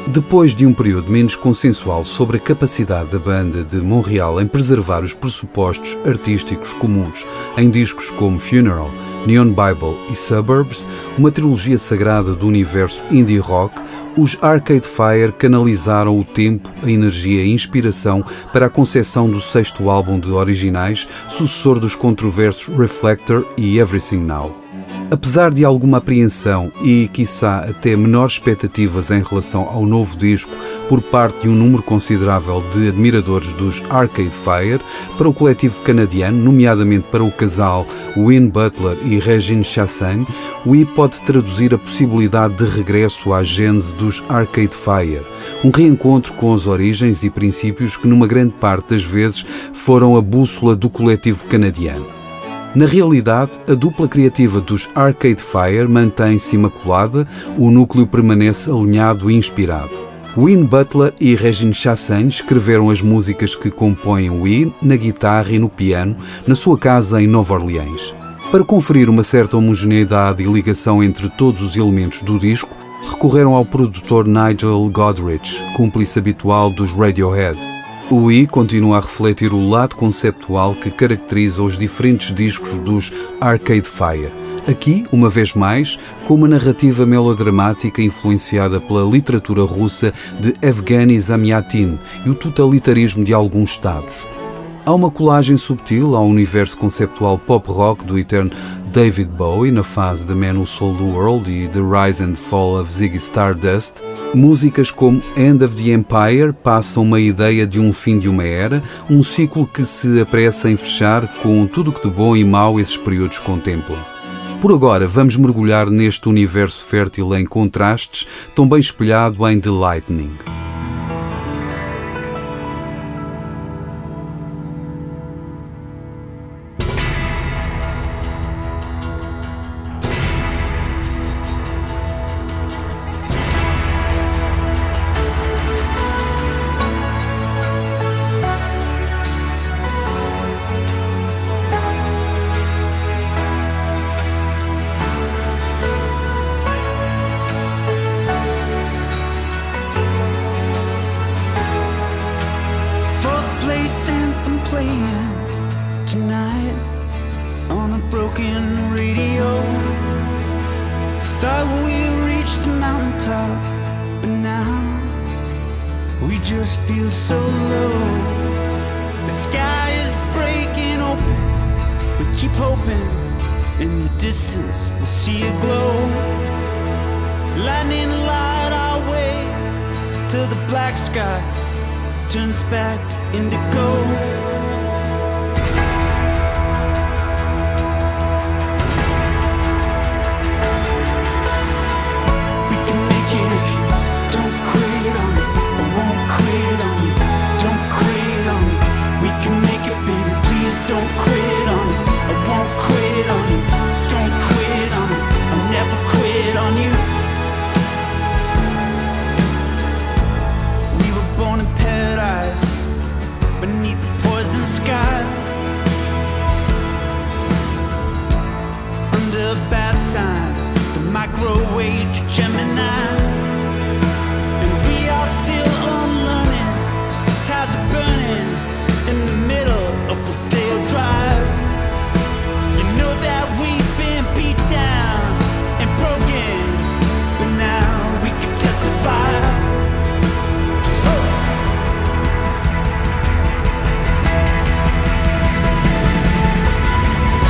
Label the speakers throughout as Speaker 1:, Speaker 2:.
Speaker 1: Depois de um período menos consensual sobre a capacidade da banda de Montreal em preservar os pressupostos artísticos comuns em discos como Funeral, Neon Bible e Suburbs, uma trilogia sagrada do universo indie rock, os Arcade Fire canalizaram o tempo, a energia e a inspiração para a concepção do sexto álbum de originais, sucessor dos controversos Reflector e Everything Now. Apesar de alguma apreensão e, quiçá, até menores expectativas em relação ao novo disco por parte de um número considerável de admiradores dos Arcade Fire, para o coletivo canadiano, nomeadamente para o casal Win Butler e Regine Chassagne, o I pode traduzir a possibilidade de regresso à gênese dos Arcade Fire, um reencontro com as origens e princípios que, numa grande parte das vezes, foram a bússola do coletivo canadiano. Na realidade, a dupla criativa dos Arcade Fire mantém-se imaculada, o núcleo permanece alinhado e inspirado. Win Butler e Regine Chassagne escreveram as músicas que compõem o I na guitarra e no piano, na sua casa em Nova Orleans. Para conferir uma certa homogeneidade e ligação entre todos os elementos do disco, recorreram ao produtor Nigel Godrich, cúmplice habitual dos Radiohead. O I continua a refletir o lado conceptual que caracteriza os diferentes discos dos Arcade Fire. Aqui, uma vez mais, com uma narrativa melodramática influenciada pela literatura russa de Evgeny Zamyatin e o totalitarismo de alguns Estados. Há uma colagem subtil ao universo conceptual pop-rock do eterno David Bowie na fase The Man Who Sold the World e The Rise and Fall of Ziggy Stardust. Músicas como End of the Empire passam uma ideia de um fim de uma era, um ciclo que se apressa em fechar com tudo o que de bom e mau esses períodos contemplam. Por agora, vamos mergulhar neste universo fértil em contrastes, tão bem espelhado em The Lightning.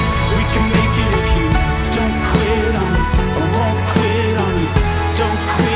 Speaker 2: Don't quit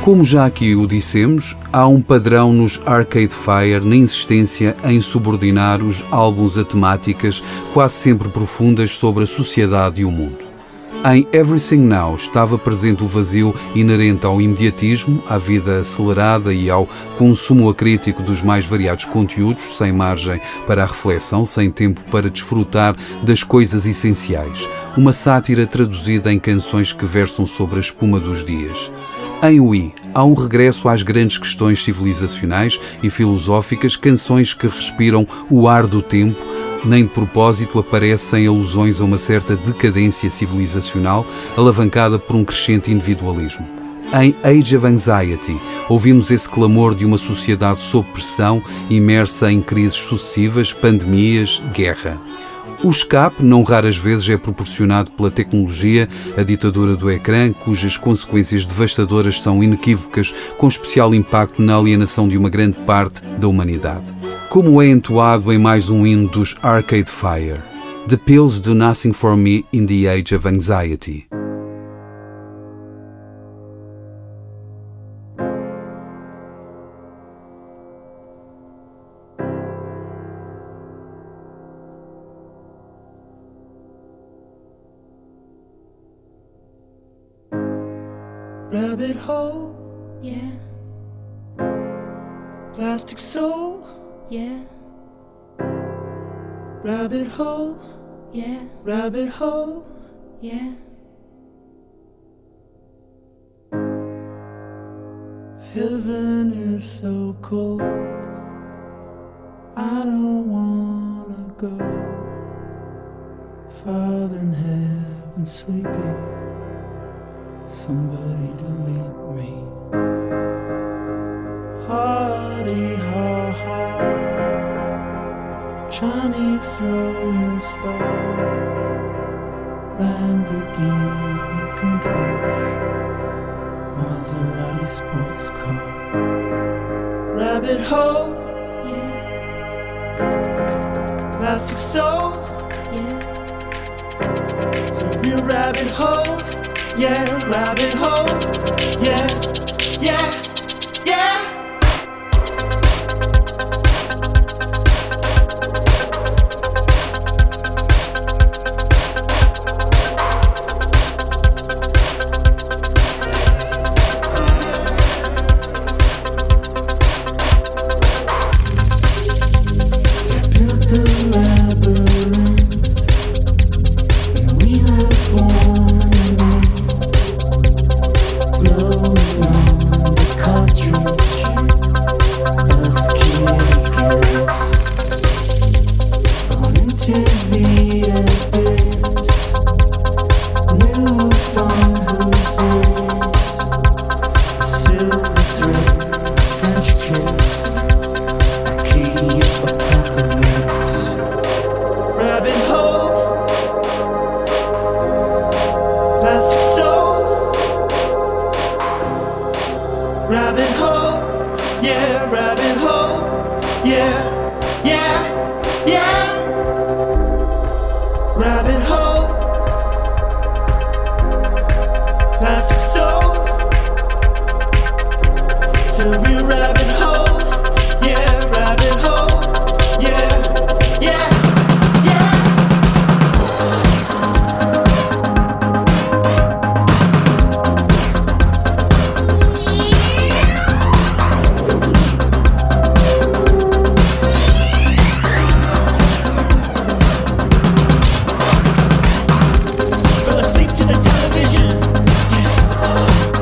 Speaker 1: Como já aqui o dissemos, há um padrão nos Arcade Fire na insistência em subordinar os álbuns a temáticas quase sempre profundas sobre a sociedade e o mundo. Em Everything Now estava presente o vazio inerente ao imediatismo, à vida acelerada e ao consumo acrítico dos mais variados conteúdos, sem margem para a reflexão, sem tempo para desfrutar das coisas essenciais. Uma sátira traduzida em canções que versam sobre a espuma dos dias. Em We, há um regresso às grandes questões civilizacionais e filosóficas, canções que respiram o ar do tempo. Nem de propósito aparecem alusões a uma certa decadência civilizacional alavancada por um crescente individualismo. Em Age of Anxiety, ouvimos esse clamor de uma sociedade sob pressão, imersa em crises sucessivas, pandemias, guerra. O escape, não raras vezes, é proporcionado pela tecnologia, a ditadura do ecrã, cujas consequências devastadoras são inequívocas, com especial impacto na alienação de uma grande parte da humanidade. Como é entoado em mais um hino dos Arcade Fire, The Pills Do Nothing For Me in the Age of Anxiety.
Speaker 2: Rabbit hole,
Speaker 3: yeah.
Speaker 2: Plastic soul,
Speaker 3: Yeah,
Speaker 2: rabbit hole,
Speaker 3: yeah,
Speaker 2: rabbit hole.
Speaker 3: yeah.
Speaker 2: Heaven is so cold, I don't wanna go. Father in heaven sleepy, somebody delete me. Hardy ha ha, Chinese throwing star, Lamborghini complete, Maserati sports car. Rabbit hole,
Speaker 3: Yeah,
Speaker 2: plastic soul,
Speaker 3: yeah,
Speaker 2: surreal rabbit hole, yeah, rabbit hole, yeah, yeah, yeah. Rabbit hole, yeah, rabbit hole, yeah, yeah, yeah. Rabbit hole, plastic soul, surreal rabbit hole, yeah, rabbit hole, yeah, yeah, yeah. Fell asleep to the television. Yeah.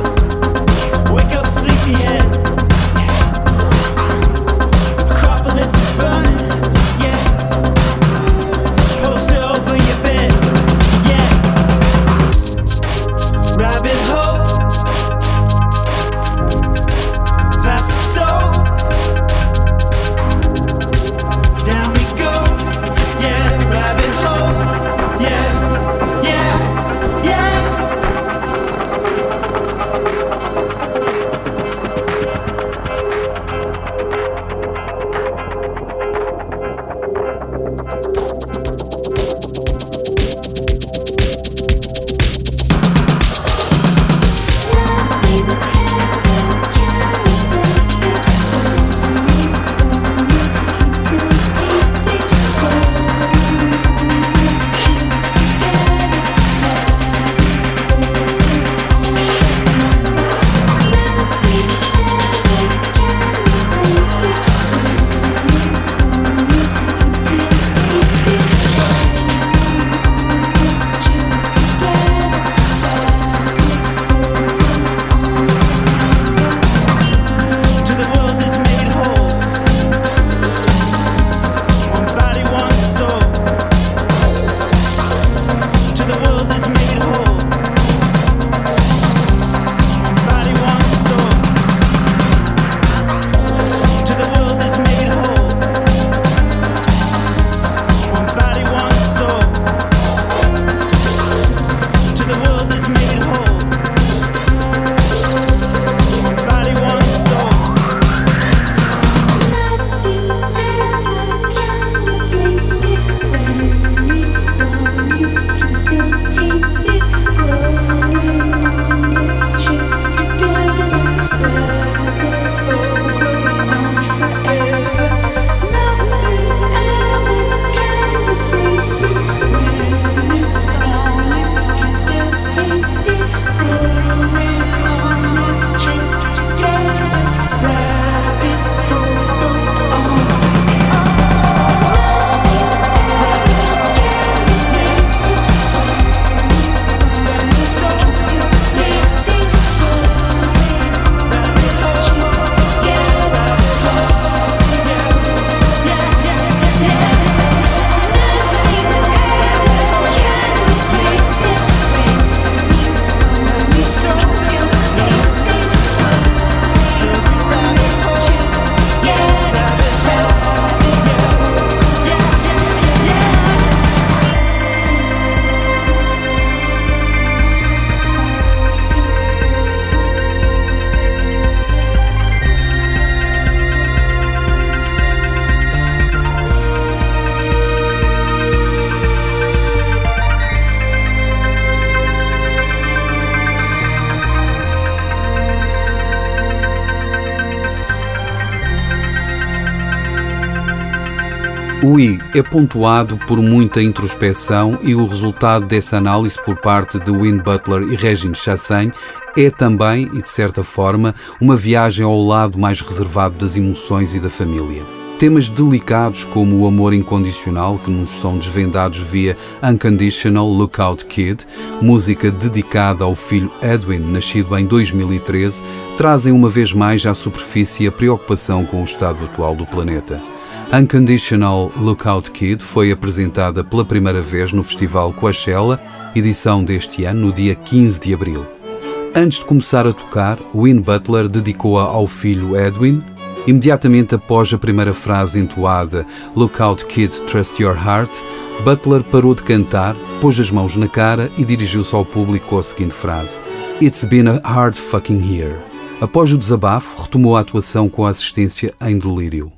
Speaker 1: O I é pontuado por muita introspeção e o resultado dessa análise por parte de Win Butler e Régine Chassagne é também, e de certa forma, uma viagem ao lado mais reservado das emoções e da família. Temas delicados como o amor incondicional, que nos são desvendados via Unconditional Lookout Kid, música dedicada ao filho Edwin, nascido em 2013, trazem uma vez mais à superfície a preocupação com o estado atual do planeta. Unconditional Lookout Kid foi apresentada pela primeira vez no Festival Coachella, edição deste ano, no dia 15 de abril. Antes de começar a tocar, Win Butler dedicou-a ao filho Edwin. Imediatamente após a primeira frase entoada, Lookout Kid, Trust Your Heart, Butler parou de cantar, pôs as mãos na cara e dirigiu-se ao público com a seguinte frase: It's been a hard fucking year. Após o desabafo, retomou a atuação com a assistência em delírio.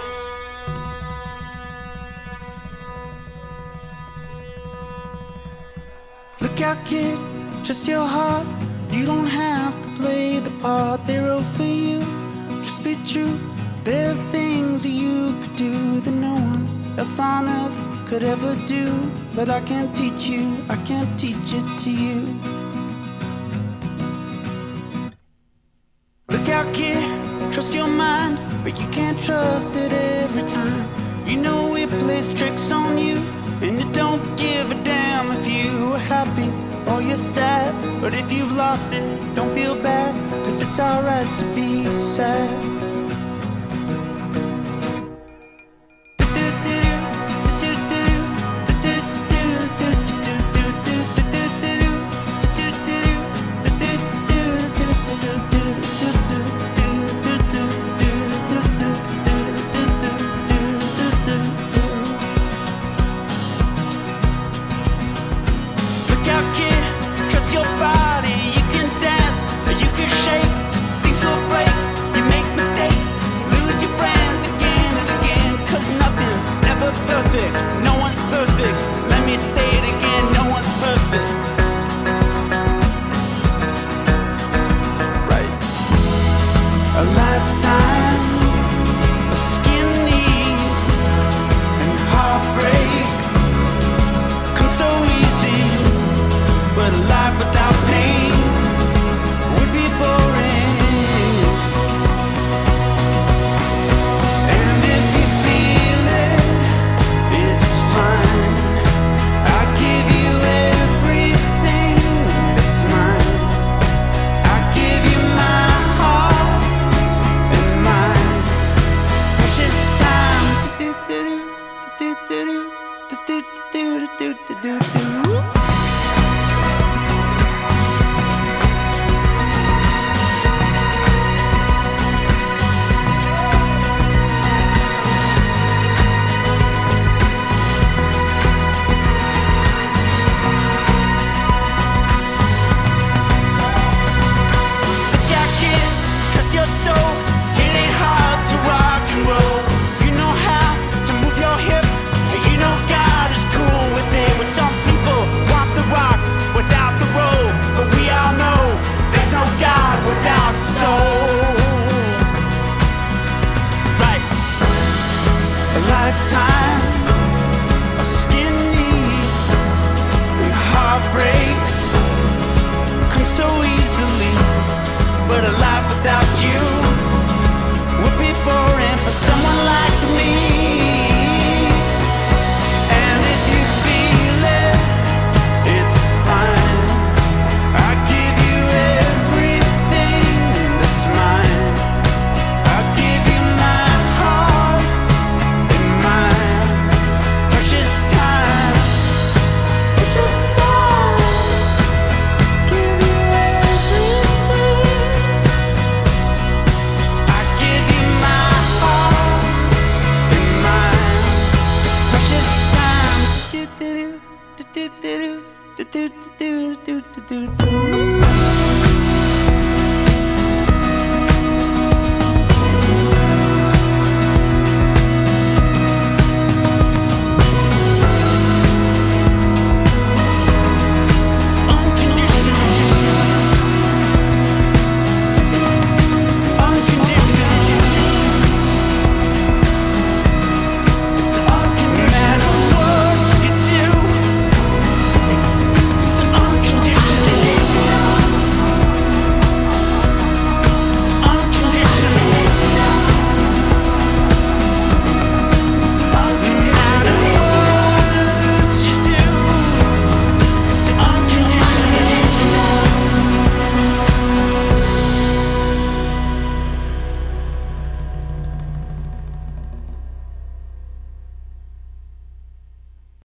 Speaker 2: Look out, kid, trust your heart. You don't have to play the part they wrote for you. Just be true. There are things that you could do that no one else on earth could ever do. But I can't teach you, I can't teach it to you. Look out, kid, trust your mind, but you can't trust it every time. You know it plays tricks on you, and it don't give a damn if you are happy or you're sad. But if you've lost it, don't feel bad, 'cause it's alright to be sad.
Speaker 4: do.